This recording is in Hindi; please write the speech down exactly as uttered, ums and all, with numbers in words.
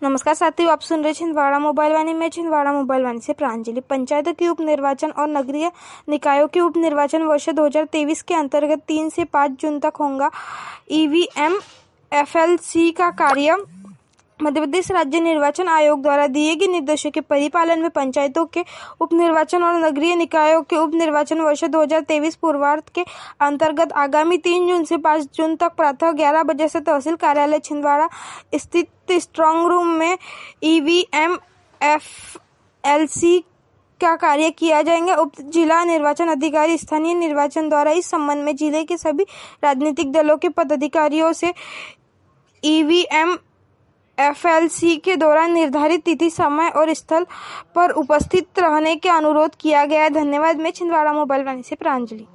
नमस्कार साथियों, आप सुन रहे छिंदवाड़ा मोबाइल वाणी में छिंदवाड़ा मोबाइल वाणी से प्रांजलि। पंचायतों की उप निर्वाचन और नगरीय निकायों की उप निर्वाचन वर्ष दो हज़ार तेईस के अंतर्गत तीन से पाँच जून तक होगा। ईवीएम एफएलसी का कार्य मध्य प्रदेश राज्य निर्वाचन आयोग द्वारा दिए गए निर्देशों के परिपालन में पंचायतों के उप निर्वाचन और नगरीय निकायों के उप निर्वाचन वर्ष दो हज़ार तेईस पूर्वार्ध के अंतर्गत आगामी तीन जून से पाँच जून तक प्रातः ग्यारह बजे से तहसील कार्यालय छिंदवाड़ा स्थित स्ट्रांग रूम में ईवीएम एफएलसी का कार्य किया जाएगा। उप जिला निर्वाचन अधिकारी स्थानीय निर्वाचन द्वारा इस संबंध में जिले के सभी राजनीतिक दलों के पदाधिकारियों से ईवीएम एफएलसी के दौरान निर्धारित तिथि, समय और स्थल पर उपस्थित रहने के अनुरोध किया गया है। धन्यवाद। मैं छिंदवाड़ा मोबाइल वाणी से प्रांजलि।